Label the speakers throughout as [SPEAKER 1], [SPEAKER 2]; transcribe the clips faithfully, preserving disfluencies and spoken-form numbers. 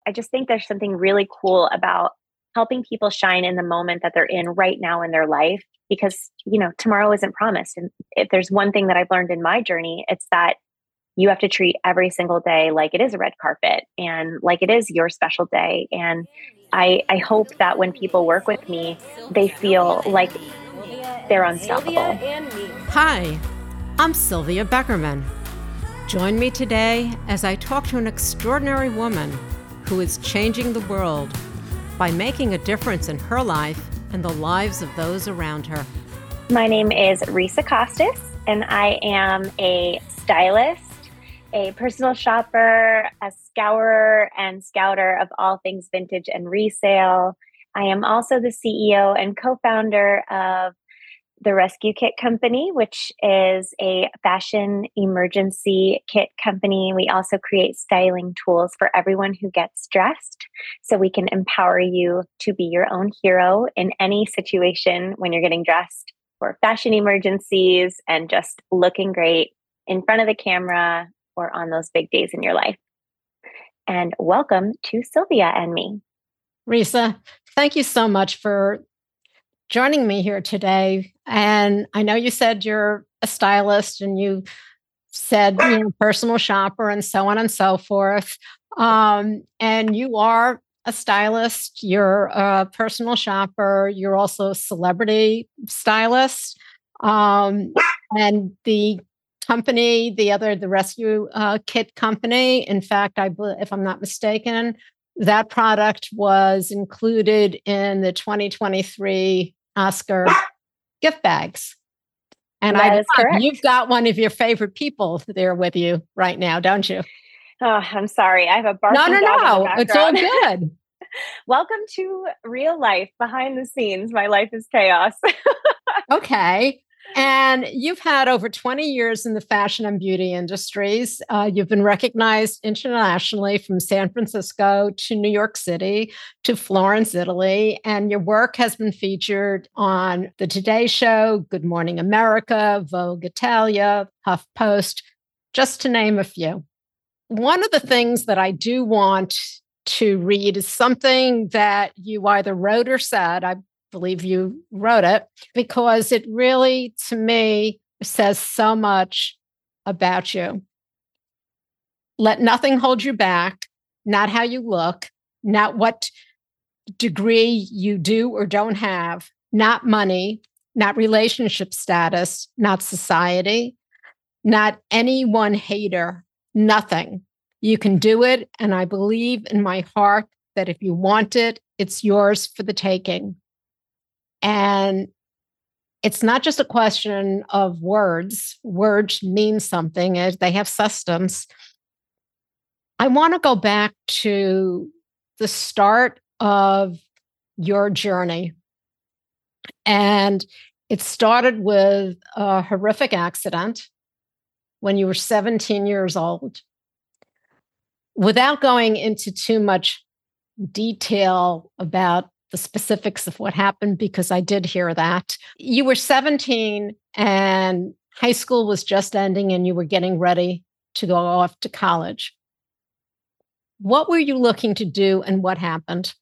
[SPEAKER 1] I just think there's something really cool about helping people shine in the moment that they're in right now in their life because, you know, tomorrow isn't promised. And if there's one thing that I've learned in my journey, it's that you have to treat every single day like it is a red carpet and like it is your special day. And I, I hope that when people work with me, they feel like they're unstoppable.
[SPEAKER 2] Hi, I'm Sylvia Beckerman. Join me today as I talk to an extraordinary woman who is changing the world by making a difference in her life and the lives of those around her.
[SPEAKER 1] My name is Risa Costas, and I am a stylist, a personal shopper, a scourer and scouter of all things vintage and resale. I am also the C E O and co-founder of the Rescue Kit Company, which is a fashion emergency kit company. We also create styling tools for everyone who gets dressed, so we can empower you to be your own hero in any situation when you're getting dressed for fashion emergencies and just looking great in front of the camera or on those big days in your life. And welcome to Sylvia and me.
[SPEAKER 2] Risa, thank you so much for joining me here today. And I know you said you're a stylist and you said, you know, personal shopper and so on and so forth. Um, and you are a stylist, you're a personal shopper, you're also a celebrity stylist. Um, and the company, the other, the Rescue uh, Kit Company, in fact, I if I'm not mistaken, that product was included in the twenty twenty-three Oscar gift bags. And
[SPEAKER 1] that
[SPEAKER 2] I
[SPEAKER 1] is correct.
[SPEAKER 2] You've got one of your favorite people there with you right now, don't you?
[SPEAKER 1] Oh, I'm sorry. I have a barking
[SPEAKER 2] no, no,
[SPEAKER 1] dog
[SPEAKER 2] no.
[SPEAKER 1] in the background.
[SPEAKER 2] It's all good.
[SPEAKER 1] Welcome to real life, behind the scenes. My life is chaos.
[SPEAKER 2] Okay. And you've had over twenty years in the fashion and beauty industries. Uh, you've been recognized internationally from San Francisco to New York City to Florence, Italy. And your work has been featured on The Today Show, Good Morning America, Vogue Italia, HuffPost, just to name a few. One of the things that I do want to read is something that you either wrote or said. I believe you wrote it, because it really, to me, says so much about you. Let nothing hold you back, not how you look, not what degree you do or don't have, not money, not relationship status, not society, not any one hater, nothing. You can do it, and I believe in my heart that if you want it, it's yours for the taking. And it's not just a question of words. Words mean something, as they have substance. I want to go back to the start of your journey. And it started with a horrific accident when you were seventeen years old. Without going into too much detail about the specifics of what happened, because I did hear that. You were seventeen and high school was just ending and you were getting ready to go off to college. What were you looking to do and what happened?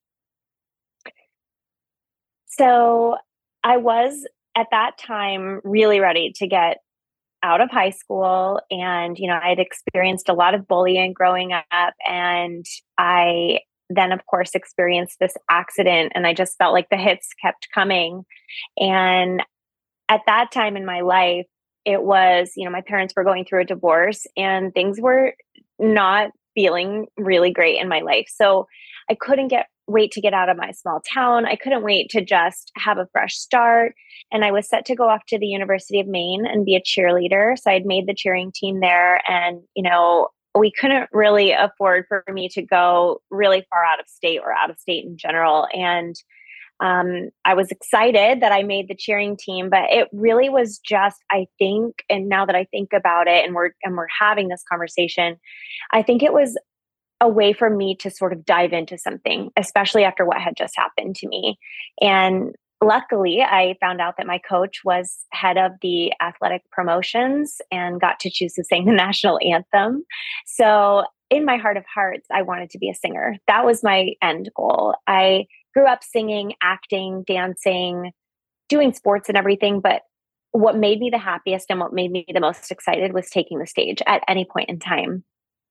[SPEAKER 1] So I was at that time really ready to get out of high school. And, you know, I had experienced a lot of bullying growing up, and I then, of course, experienced this accident, and I just felt like the hits kept coming. And at that time in my life, it was, you know, my parents were going through a divorce and things were not feeling really great in my life. So I couldn't get wait to get out of my small town. I couldn't wait to just have a fresh start. And I was set to go off to the University of Maine and be a cheerleader. So I'd made the cheering team there, and, you know, we couldn't really afford for me to go really far out of state or out of state in general. And um, I was excited that I made the cheering team, but it really was just, I think, and now that I think about it and we're, and we're having this conversation, I think it was a way for me to sort of dive into something, especially after what had just happened to me. And luckily, I found out that my coach was head of the athletic promotions and got to choose to sing the national anthem. So in my heart of hearts, I wanted to be a singer. That was my end goal. I grew up singing, acting, dancing, doing sports and everything. But what made me the happiest and what made me the most excited was taking the stage at any point in time.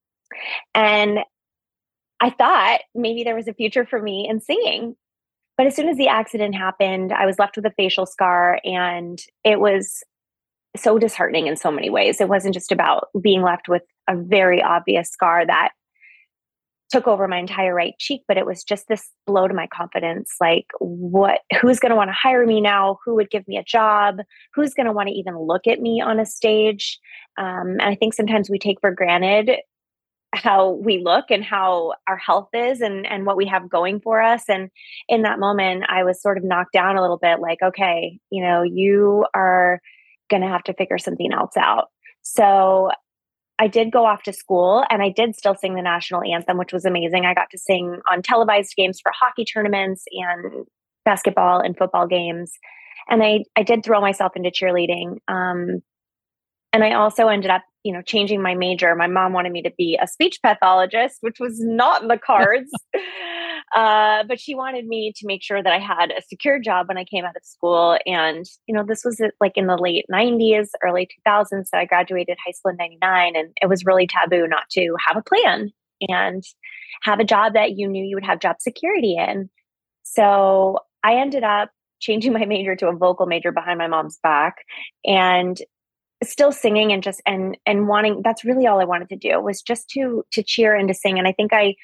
[SPEAKER 1] And I thought maybe there was a future for me in singing. But as soon as the accident happened, I was left with a facial scar, and it was so disheartening in so many ways. It wasn't just about being left with a very obvious scar that took over my entire right cheek, but it was just this blow to my confidence. Like, what, who's going to want to hire me now? Who would give me a job? Who's going to want to even look at me on a stage? Um, and I think sometimes we take for granted how we look and how our health is and, and what we have going for us. And in that moment, I was sort of knocked down a little bit, like, okay, you know, you are going to have to figure something else out. So I did go off to school, and I did still sing the national anthem, which was amazing. I got to sing on televised games for hockey tournaments and basketball and football games. And I, I did throw myself into cheerleading. Um, and I also ended up, you know, changing my major. My mom wanted me to be a speech pathologist, which was not in the cards. uh, but she wanted me to make sure that I had a secure job when I came out of school. And, you know, this was like in the late nineties, early two thousands. So I graduated high school in ninety-nine, and it was really taboo not to have a plan and have a job that you knew you would have job security in. So I ended up changing my major to a vocal major behind my mom's back, and still singing and just and and wanting, that's really all I wanted to do, was just to to cheer and to sing. And I think I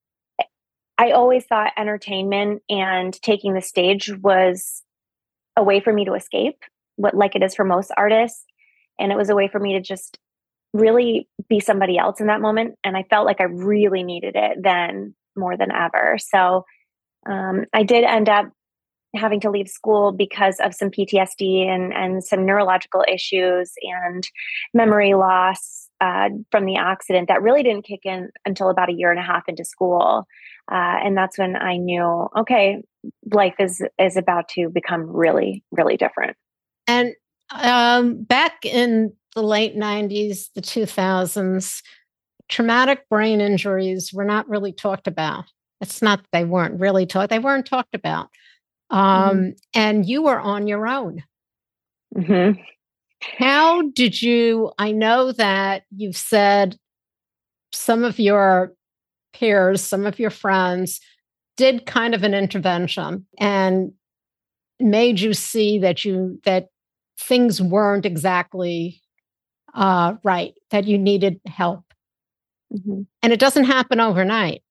[SPEAKER 1] I always thought entertainment and taking the stage was a way for me to escape, what like it is for most artists. And it was a way for me to just really be somebody else in that moment. And I felt like I really needed it then more than ever. So um, I did end up having to leave school because of some P T S D and, and some neurological issues and memory loss uh, from the accident that really didn't kick in until about a year and a half into school. Uh, and that's when I knew, okay, life is, is about to become really, really different.
[SPEAKER 2] And um, back in the late nineties, the two thousands, traumatic brain injuries were not really talked about. It's not that they weren't really talked, they weren't talked about. Um, mm-hmm. And you were on your own.
[SPEAKER 1] Mm-hmm.
[SPEAKER 2] How did you, I know that you've said some of your peers, some of your friends did kind of an intervention and made you see that you, that things weren't exactly uh, right, that you needed help. Mm-hmm. And it doesn't happen overnight.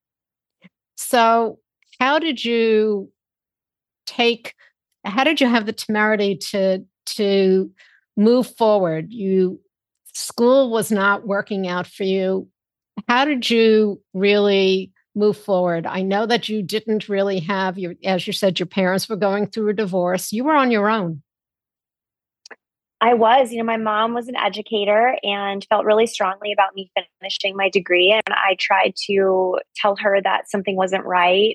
[SPEAKER 2] So how did you take, how did you have the temerity to, to move forward? You, school was not working out for you. How did you really move forward? I know that you didn't really have your, as you said, your parents were going through a divorce. You were on your own.
[SPEAKER 1] I was, you know, my mom was an educator and felt really strongly about me finishing my degree. And I tried to tell her that something wasn't right.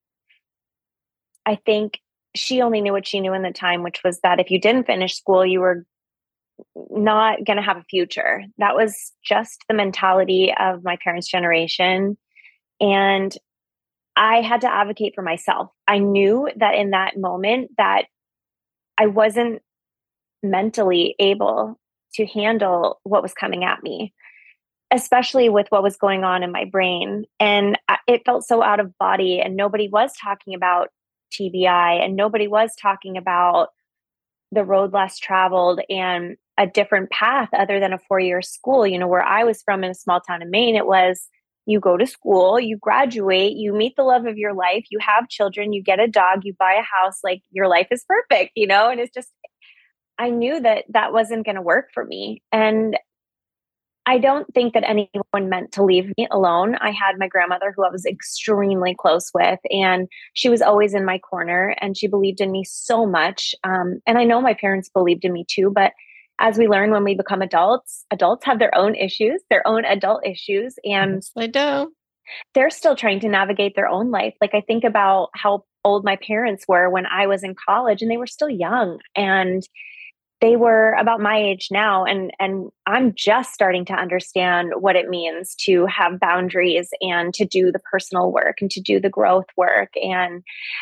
[SPEAKER 1] I think she only knew what she knew in the time, which was that if you didn't finish school, you were not going to have a future. That was just the mentality of my parents' generation. And I had to advocate for myself. I knew that in that moment that I wasn't mentally able to handle what was coming at me, especially with what was going on in my brain. And it felt so out of body, and nobody was talking about T B I, and nobody was talking about the road less traveled and a different path other than a four-year school. You know, where I was from in a small town in Maine, it was you go to school, you graduate, you meet the love of your life, you have children, you get a dog, you buy a house, like your life is perfect, you know? And it's just, I knew that that wasn't going to work for me. And I don't think that anyone meant to leave me alone. I had my grandmother who I was extremely close with, and she was always in my corner, and she believed in me so much. Um, and I know my parents believed in me too, but as we learn when we become adults, adults have their own issues, their own adult issues, and
[SPEAKER 2] yes, they do.
[SPEAKER 1] They're still trying to navigate their own life. Like I think about how old my parents were when I was in college, and they were still young. And they were about my age now, and and I'm just starting to understand what it means to have boundaries and to do the personal work and to do the growth work. And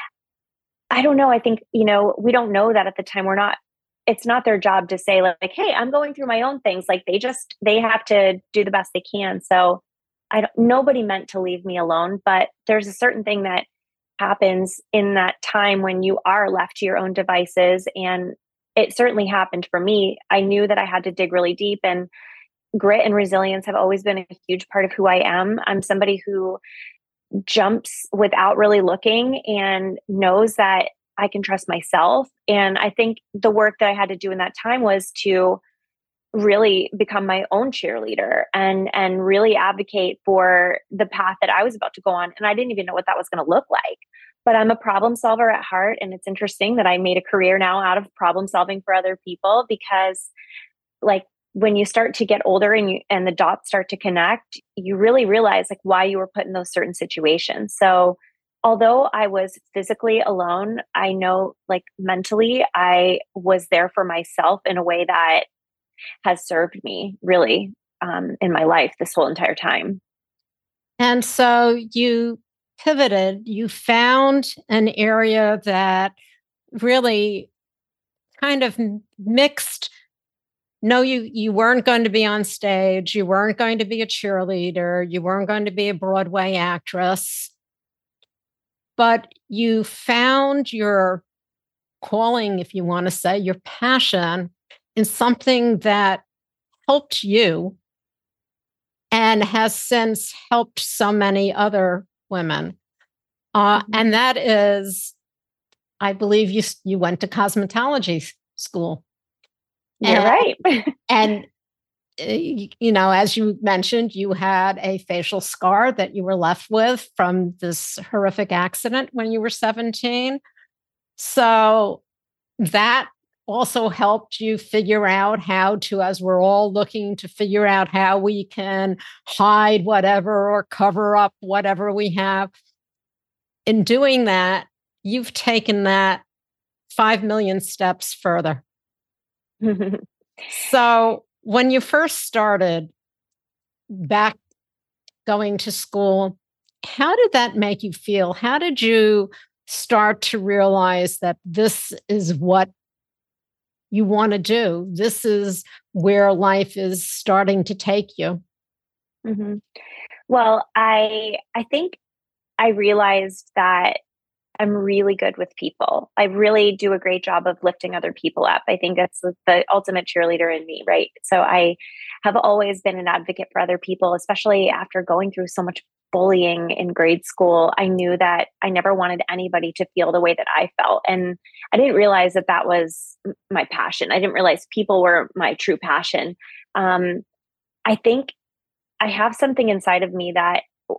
[SPEAKER 1] I don't know, I think, you know, we don't know that at the time. We're not It's not their job to say like, "Hey, I'm going through my own things." Like they just they have to do the best they can. So I don't nobody meant to leave me alone, but there's a certain thing that happens in that time when you are left to your own devices, and it certainly happened for me. I knew that I had to dig really deep, and grit and resilience have always been a huge part of who I am. I'm somebody who jumps without really looking and knows that I can trust myself. And I think the work that I had to do in that time was to really become my own cheerleader and and really advocate for the path that I was about to go on. And I didn't even know what that was going to look like. But I'm a problem solver at heart, and it's interesting that I made a career now out of problem solving for other people, because like when you start to get older and you and the dots start to connect, you really realize like why you were put in those certain situations. So although I was physically alone, I know like mentally I was there for myself in a way that has served me really um, in my life this whole entire time.
[SPEAKER 2] And so you pivoted, you found an area that really kind of m- mixed. No, you you weren't going to be on stage, you weren't going to be a cheerleader, you weren't going to be a Broadway actress, but you found your calling, if you want to say, your passion in something that helped you and has since helped so many other women. Uh,
[SPEAKER 1] Mhm.
[SPEAKER 2] and that is, I believe you s- you went to cosmetology s- school,
[SPEAKER 1] You're
[SPEAKER 2] and
[SPEAKER 1] right.
[SPEAKER 2] and uh, y- you know, as you mentioned, you had a facial scar that you were left with from this horrific accident when you were seventeen. So that also helped you figure out how to, as we're all looking to figure out how we can hide whatever or cover up whatever we have. In doing that, you've taken that five million steps further. So when you first started back going to school, how did that make you feel? How did you start to realize that this is what you want to do? This is where life is starting to take you.
[SPEAKER 1] Mhm. Well, I I think I realized that I'm really good with people. I really do a great job of lifting other people up. I think that's the the ultimate cheerleader in me, right? So I have always been an advocate for other people, especially after going through so much bullying in grade school. I knew that I never wanted anybody to feel the way that I felt. And I didn't realize that that was m- my passion. I didn't realize people were my true passion. Um, I think I have something inside of me that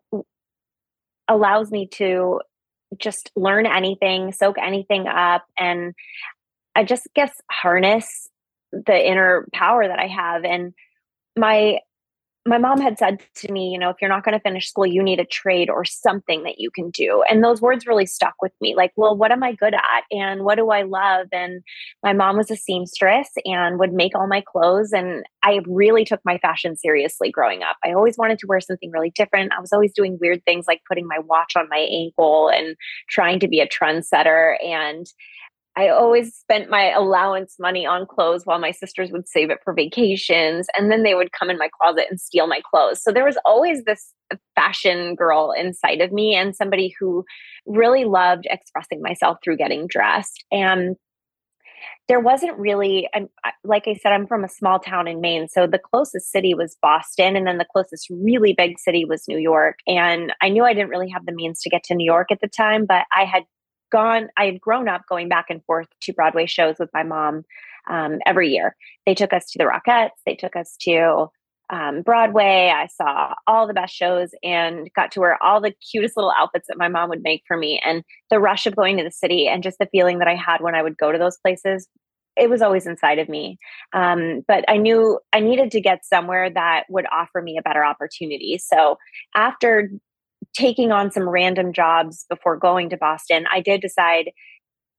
[SPEAKER 1] allows me to just learn anything, soak anything up, and I just guess harness the inner power that I have. And my my mom had said to me, you know, if you're not going to finish school, you need a trade or something that you can do. And those words really stuck with me. Like, well, what am I good at? And what do I love? And my mom was a seamstress and would make all my clothes. And I really took my fashion seriously growing up. I always wanted to wear something really different. I was always doing weird things like putting my watch on my ankle and trying to be a trendsetter. And I always spent my allowance money on clothes while my sisters would save it for vacations. And then they would come in my closet and steal my clothes. So there was always this fashion girl inside of me and somebody who really loved expressing myself through getting dressed. And there wasn't really, I'm, I- like I said, I'm from a small town in Maine. So the closest city was Boston. And then the closest really big city was New York. And I knew I didn't really have the means to get to New York at the time, but I had gone, I had grown up going back and forth to Broadway shows with my mom um, every year. They took us to the Rockettes, they took us to um, Broadway. I saw all the best shows and got to wear all the cutest little outfits that my mom would make for me. And the rush of going to the city and just the feeling that I had when I would go to those places, it was always inside of me. Um, but I knew I needed to get somewhere that would offer me a better opportunity. So after taking on some random jobs before going to Boston, I did decide,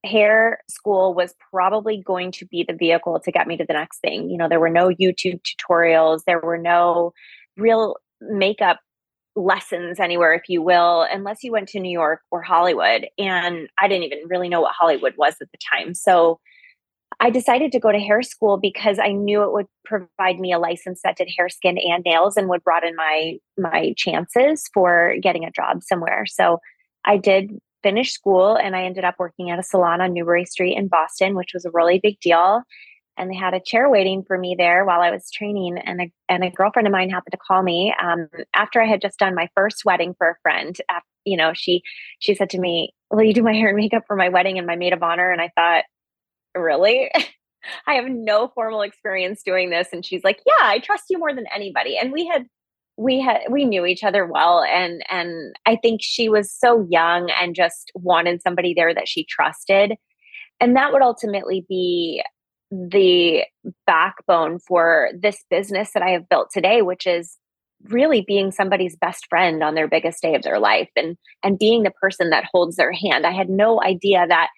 [SPEAKER 1] hair school was probably going to be the vehicle to get me to the next thing. You know, there were no YouTube tutorials, there were no real makeup lessons anywhere, if you will, unless you went to New York or Hollywood. And I didn't even really know what Hollywood was at the time. So I decided to go to hair school because I knew it would provide me a license that did hair, skin, and nails and would broaden my my chances for getting a job somewhere. So I did finish school and I ended up working at a salon on Newbury Street in Boston, which was a really big deal. And they had a chair waiting for me there while I was training. And a, and a girlfriend of mine happened to call me um, after I had just done my first wedding for a friend. After, you know, she she said to me, "Will you do my hair and makeup for my wedding and my maid of honor?" And I thought, really? I have no formal experience doing this. And she's like, "Yeah, I trust you more than anybody." And we had, we had, we knew each other well. And, and I think she was so young and just wanted somebody there that she trusted. And that would ultimately be the backbone for this business that I have built today, which is really being somebody's best friend on their biggest day of their life and, and being the person that holds their hand. I had no idea that.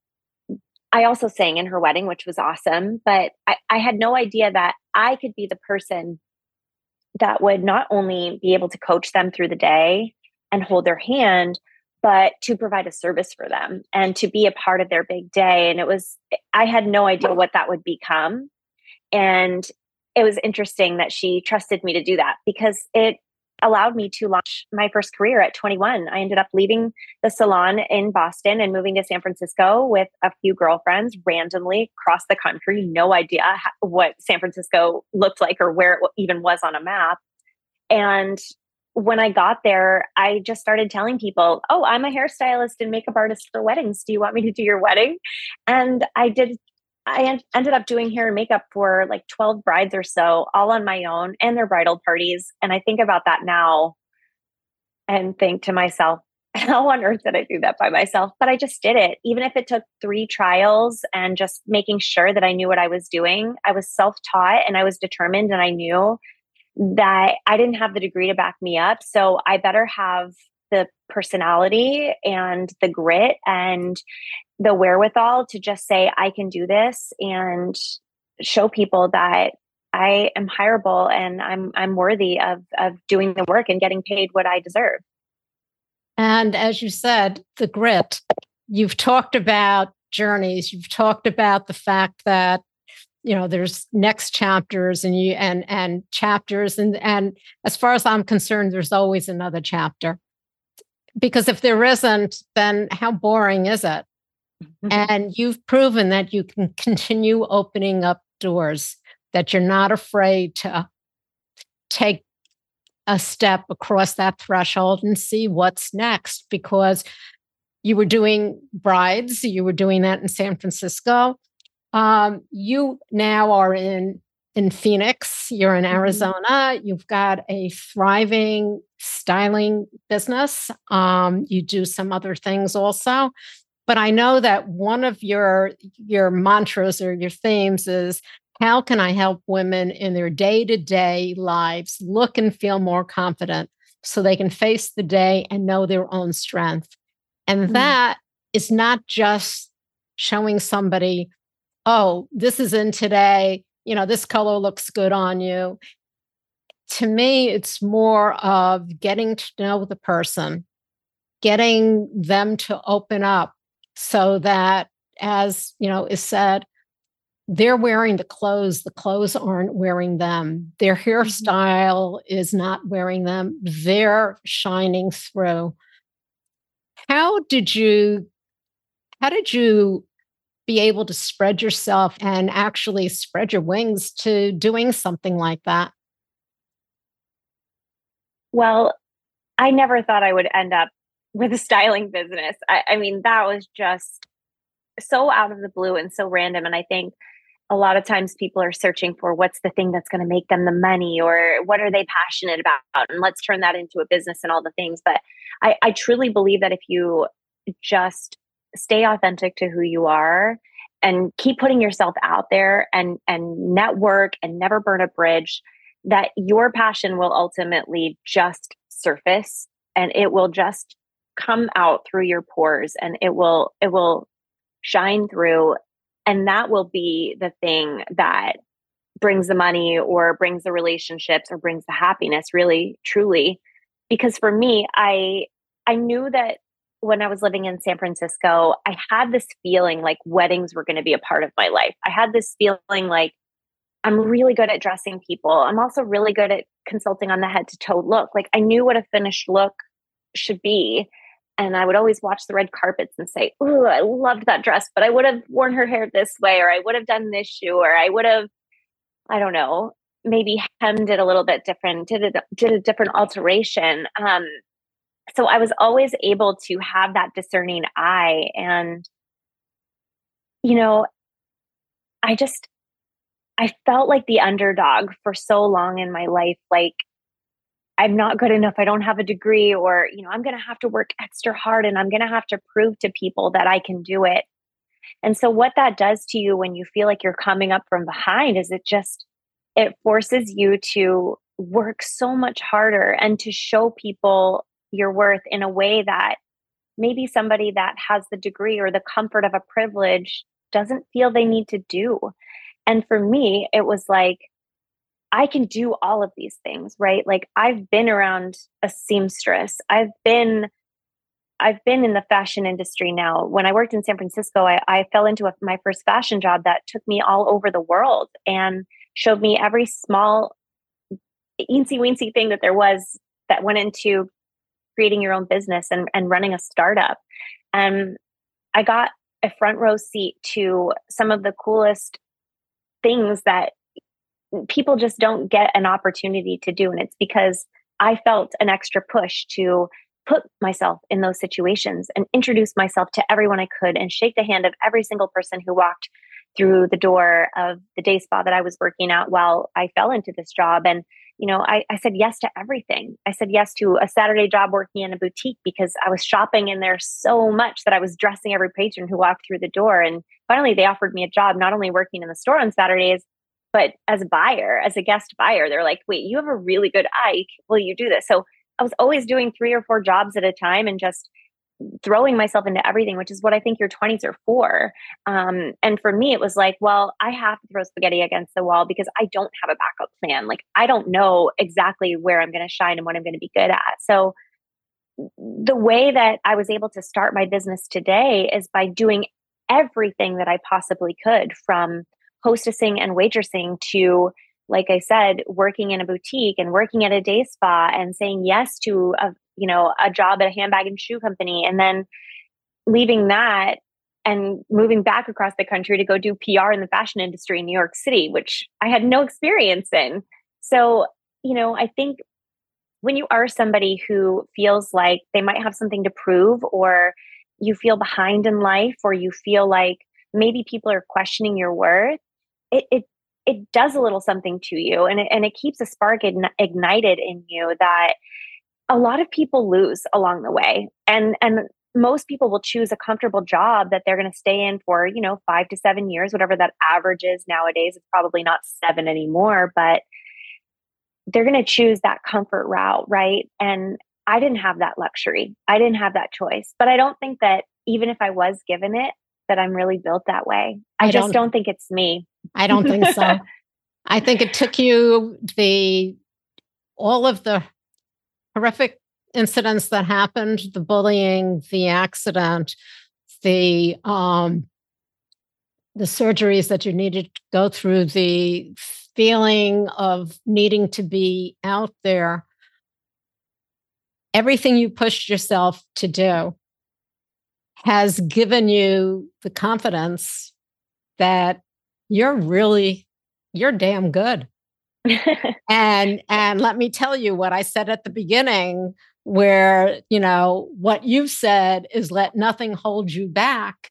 [SPEAKER 1] I also sang in her wedding, which was awesome, but I, I had no idea that I could be the person that would not only be able to coach them through the day and hold their hand, but to provide a service for them and to be a part of their big day. And it was, I had no idea what that would become. And it was interesting that she trusted me to do that because it allowed me to launch my first career at twenty-one. I ended up leaving the salon in Boston and moving to San Francisco with a few girlfriends randomly across the country. No idea what San Francisco looked like or where it even was on a map. And when I got there, I just started telling people, "Oh, I'm a hairstylist and makeup artist for weddings. Do you want me to do your wedding?" And I did. I en- ended up doing hair and makeup for like twelve brides or so, all on my own and their bridal parties. And I think about that now and think to myself, how on earth did I do that by myself? But I just did it. Even if it took three trials and just making sure that I knew what I was doing, I was self-taught and I was determined and I knew that I didn't have the degree to back me up. So I better have the personality and the grit and the wherewithal to just say, I can do this and show people that I am hireable and I'm I'm worthy of of doing the work and getting paid what I deserve.
[SPEAKER 2] And as you said, the grit, you've talked about journeys, you've talked about the fact that, you know, there's next chapters and you and and chapters and and as far as I'm concerned, there's always another chapter. Because if there isn't, then how boring is it? And you've proven that you can continue opening up doors, that you're not afraid to take a step across that threshold and see what's next. Because you were doing brides, you were doing that in San Francisco. Um, you now are in in Phoenix, you're in Arizona, mm-hmm. You've got a thriving styling business. Um, you do some other things also. But I know that one of your your mantras or your themes is, how can I help women in their day-to-day lives look and feel more confident so they can face the day and know their own strength? And mm. that is not just showing somebody, "Oh, this is in today, you know, this color looks good on you." To me, it's more of getting to know the person, getting them to open up so that, as you know, is said, they're wearing the clothes, the clothes aren't wearing them. Their hairstyle is not wearing them. They're shining through. How did you, how did you be able to spread yourself and actually spread your wings to doing something like that?
[SPEAKER 1] Well, I never thought I would end up with a styling business. I, I mean, that was just so out of the blue and so random. And I think a lot of times people are searching for what's the thing that's going to make them the money or what are they passionate about? And let's turn that into a business and all the things. But I, I truly believe that if you just stay authentic to who you are and keep putting yourself out there and, and network and never burn a bridge, that your passion will ultimately just surface and it will just come out through your pores and it will, it will shine through. And that will be the thing that brings the money or brings the relationships or brings the happiness, really, truly. Because for me, I I knew that when I was living in San Francisco, I had this feeling like weddings were going to be a part of my life. I had this feeling like I'm really good at dressing people. I'm also really good at consulting on the head to toe look. Like I knew what a finished look should be. And I would always watch the red carpets and say, "Ooh, I loved that dress, but I would have worn her hair this way, or I would have done this shoe, or I would have, I don't know, maybe hemmed it a little bit different, did it, did a different alteration." Um, so I was always able to have that discerning eye. And, you know, I just, I felt like the underdog for so long in my life. Like, I'm not good enough. I don't have a degree, or, you know, I'm going to have to work extra hard and I'm going to have to prove to people that I can do it. And so what that does to you when you feel like you're coming up from behind is it just, it forces you to work so much harder and to show people your worth in a way that maybe somebody that has the degree or the comfort of a privilege doesn't feel they need to do. And for me, it was like, I can do all of these things, right? Like I've been around a seamstress. I've been I've been in the fashion industry now. When I worked in San Francisco, I, I fell into a, my first fashion job that took me all over the world and showed me every small eensy weensy thing that there was that went into creating your own business and, and running a startup. And I got a front row seat to some of the coolest things that people just don't get an opportunity to do. And it's because I felt an extra push to put myself in those situations and introduce myself to everyone I could and shake the hand of every single person who walked through the door of the day spa that I was working at while I fell into this job. And, you know, I, I said yes to everything. I said yes to a Saturday job working in a boutique because I was shopping in there so much that I was dressing every patron who walked through the door. And finally, they offered me a job, not only working in the store on Saturdays, but as a buyer, as a guest buyer. They're like, "Wait, you have a really good eye. Will you do this?" So I was always doing three or four jobs at a time and just throwing myself into everything, which is what I think your twenties are for. Um, and for me, it was like, well, I have to throw spaghetti against the wall because I don't have a backup plan. Like, I don't know exactly where I'm going to shine and what I'm going to be good at. So the way that I was able to start my business today is by doing everything that I possibly could, from hostessing and waitressing to, like I said, working in a boutique and working at a day spa and saying yes to a, you know, a job at a handbag and shoe company, and then leaving that and moving back across the country to go do P R in the fashion industry in New York City, which I had no experience in. So, you know, I think when you are somebody who feels like they might have something to prove, or you feel behind in life, or you feel like maybe people are questioning your worth, it it, it does a little something to you, and it, and it keeps a spark ign- ignited in you that a lot of people lose along the way. And and most people will choose a comfortable job that they're going to stay in for, you know, five to seven years, whatever that average is nowadays. It's probably not seven anymore, but they're going to choose that comfort route, right? And I didn't have that luxury. I didn't have that choice. But I don't think that even if I was given it, that I'm really built that way. I, I just don't, don't think it's me.
[SPEAKER 2] I don't think so. I think it took you the all of the horrific incidents that happened, the bullying, the accident, the um, the surgeries that you needed to go through, the feeling of needing to be out there. Everything you pushed yourself to do has given you the confidence that you're really, you're damn good. and and let me tell you what I said at the beginning, where, you know, what you've said is let nothing hold you back.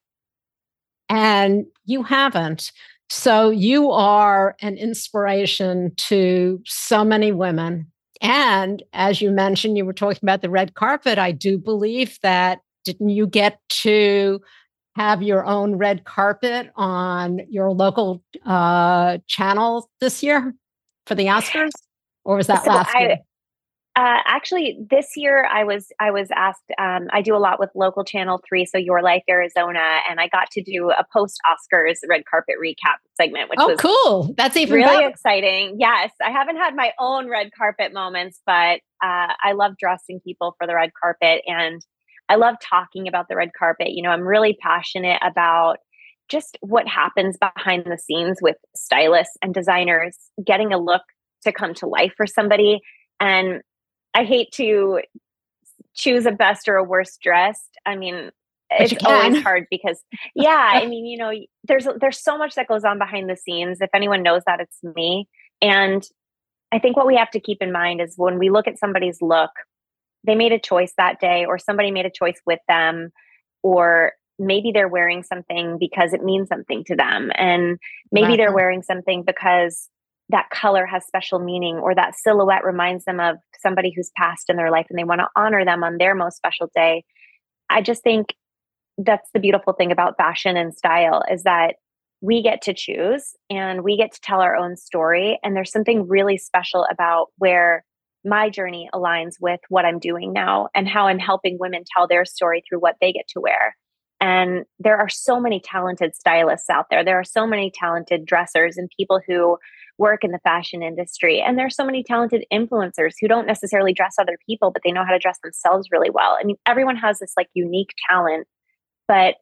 [SPEAKER 2] And you haven't. So you are an inspiration to so many women. And as you mentioned, you were talking about the red carpet. I do believe that, didn't you get to have your own red carpet on your local uh, channel this year for the Oscars? Or was that
[SPEAKER 1] so
[SPEAKER 2] last
[SPEAKER 1] I,
[SPEAKER 2] year?
[SPEAKER 1] Uh, actually, this year I was I was asked. Um, I do a lot with local Channel Three, so Your Life Arizona, and I got to do a post Oscars red carpet recap segment, which
[SPEAKER 2] Oh,
[SPEAKER 1] was
[SPEAKER 2] cool. That's even
[SPEAKER 1] really
[SPEAKER 2] better.
[SPEAKER 1] exciting. Yes, I haven't had my own red carpet moments, but uh, I love dressing people for the red carpet, and I love talking about the red carpet. You know, I'm really passionate about just what happens behind the scenes with stylists and designers getting a look to come to life for somebody. And I hate to choose a best or a worst dressed. I mean,
[SPEAKER 2] But you
[SPEAKER 1] it's always
[SPEAKER 2] can.
[SPEAKER 1] hard because, yeah, I mean, you know, there's there's so much that goes on behind the scenes. If anyone knows that, it's me. And I think what we have to keep in mind is when we look at somebody's look, they made a choice that day, or somebody made a choice with them, or maybe they're wearing something because it means something to them. And maybe they're
[SPEAKER 2] Exactly.
[SPEAKER 1] wearing something because that color has special meaning, or that silhouette reminds them of somebody who's passed in their life and they want to honor them on their most special day. I just think that's the beautiful thing about fashion and style is that we get to choose and we get to tell our own story. And there's something really special about where my journey aligns with what I'm doing now and how I'm helping women tell their story through what they get to wear. And there are so many talented stylists out there. There are so many talented dressers and people who work in the fashion industry. And there's so many talented influencers who don't necessarily dress other people, but they know how to dress themselves really well. I mean, everyone has this like unique talent, but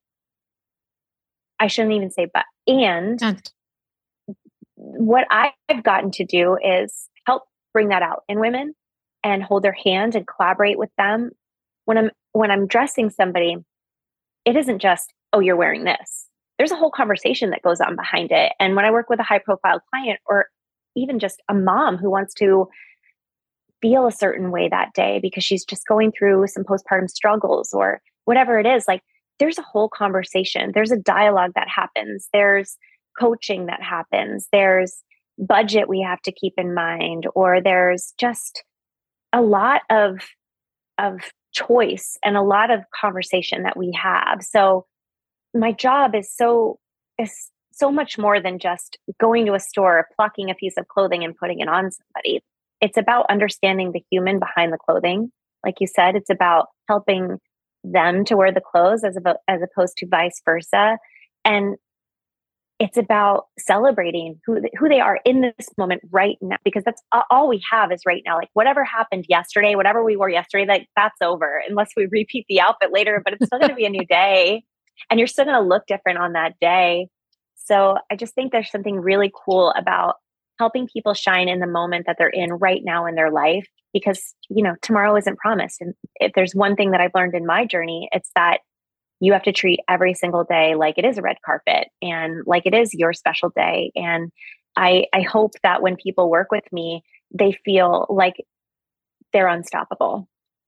[SPEAKER 1] I shouldn't even say but. And
[SPEAKER 2] And
[SPEAKER 1] what I've gotten to do is help bring that out in women and hold their hand and collaborate with them. When I'm when I'm dressing somebody, it isn't just, oh, you're wearing this. There's a whole conversation that goes on behind it. And when I work with a high profile client or even just a mom who wants to feel a certain way that day because she's just going through some postpartum struggles or whatever it is, like there's a whole conversation. There's a dialogue that happens. There's coaching that happens. There's budget we have to keep in mind, or there's just a lot of of choice and a lot of conversation that we have. So my job is so is so much more than just going to a store, plucking a piece of clothing and putting it on somebody. It's about understanding the human behind the clothing. Like you said, it's about helping them to wear the clothes as about as opposed to vice versa. And it's about celebrating who who they are in this moment right now, because that's all we have is right now. Like whatever happened yesterday, whatever we wore yesterday, like that's over unless we repeat the outfit later, but it's still going to be a new day and you're still going to look different on that day. So I just think there's something really cool about helping people shine in the moment that they're in right now in their life, because, you know, tomorrow isn't promised. And if there's one thing that I've learned in my journey, it's that you have to treat every single day like it is a red carpet and like it is your special day. And I, I hope that when people work with me, they feel like they're unstoppable.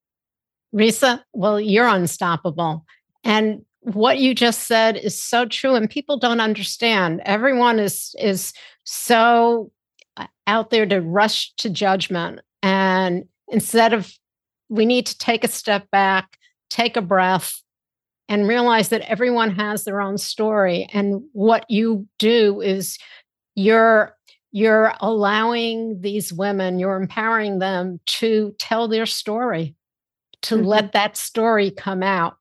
[SPEAKER 2] Risa, well, you're unstoppable. And what you just said is so true. And people don't understand. Everyone is is so uh, out there to rush to judgment. And instead of, we need to take a step back, take a breath, and realize that everyone has their own story. And what you do is you're you're allowing these women, you're empowering them to tell their story, to
[SPEAKER 1] Mm-hmm.
[SPEAKER 2] let that story come out.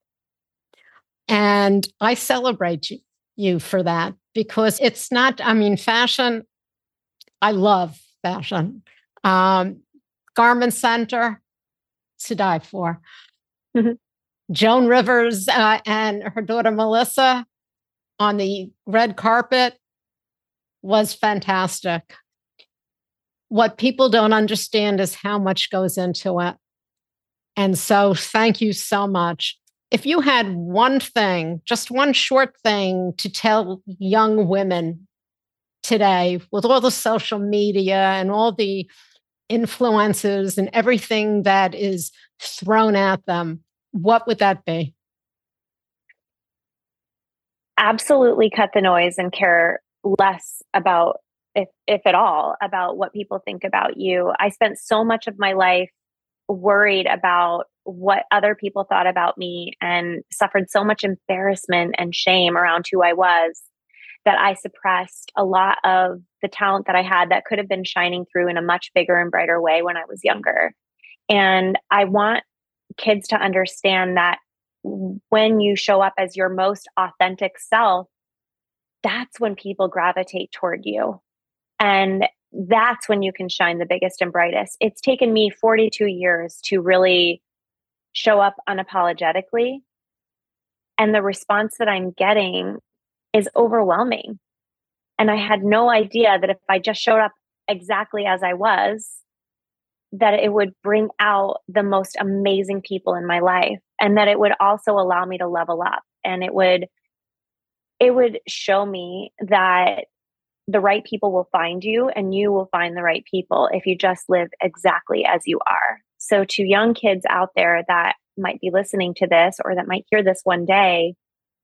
[SPEAKER 2] And I celebrate you, you for that, because it's not, I mean, fashion, I love fashion. Um, Garment Center, to die for.
[SPEAKER 1] Mm-hmm.
[SPEAKER 2] Joan Rivers uh, and her daughter Melissa on the red carpet was fantastic. What people don't understand is how much goes into it. And so thank you so much. If you had one thing, just one short thing to tell young women today with all the social media and all the influences and everything that is thrown at them, what would that be?
[SPEAKER 1] Absolutely cut the noise and care less about, if, if at all, about what people think about you. I spent so much of my life worried about what other people thought about me and suffered so much embarrassment and shame around who I was that I suppressed a lot of the talent that I had that could have been shining through in a much bigger and brighter way when I was younger. And I want kids to understand that when you show up as your most authentic self, that's when people gravitate toward you. And that's when you can shine the biggest and brightest. It's taken me forty-two years to really show up unapologetically. And the response that I'm getting is overwhelming. And I had no idea that if I just showed up exactly as I was, that it would bring out the most amazing people in my life, and that it would also allow me to level up, and it would it would show me that the right people will find you, and you will find the right people if you just live exactly as you are. So to young kids out there that might be listening to this or that might hear this one day,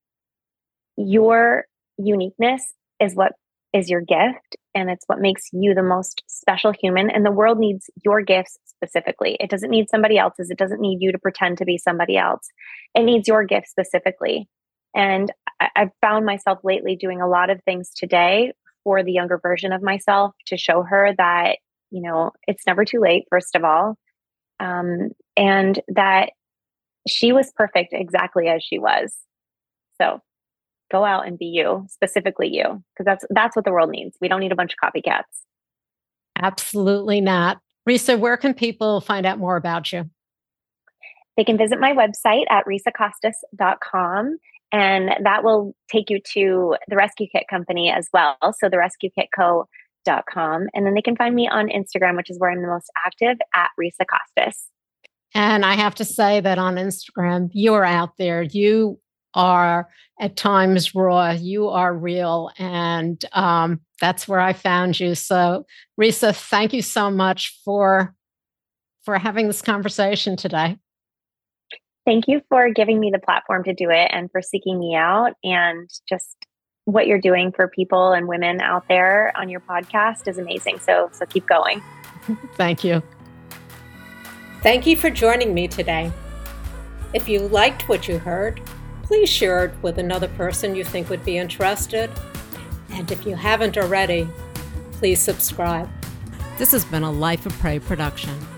[SPEAKER 1] your uniqueness is what is your gift, and it's what makes you the most special human. And the world needs your gifts specifically. It doesn't need somebody else's. It doesn't need you to pretend to be somebody else. It needs your gift specifically. And I- I've found myself lately doing a lot of things today for the younger version of myself to show her that, you know, it's never too late, first of all, um, and that she was perfect exactly as she was. So go out and be you, specifically you, because that's that's what the world needs. We don't need a bunch of copycats.
[SPEAKER 2] Absolutely not. Risa, where can people find out more about you?
[SPEAKER 1] They can visit my website at risa costas dot com, and that will take you to the Rescue Kit Company as well. So the rescue kit co dot com. And then they can find me on Instagram, which is where I'm the most active, at Risa Costas.
[SPEAKER 2] And I have to say that on Instagram, you're out there. You are at times raw. You are real. And um, that's where I found you. So, Risa, thank you so much for, for having this conversation today.
[SPEAKER 1] Thank you for giving me the platform to do it, and for seeking me out, and just what you're doing for people and women out there on your podcast is amazing. So, so keep going.
[SPEAKER 2] Thank you. Thank you for joining me today. If you liked what you heard, please share it with another person you think would be interested. And if you haven't already, please subscribe. This has been a Life of Prey production.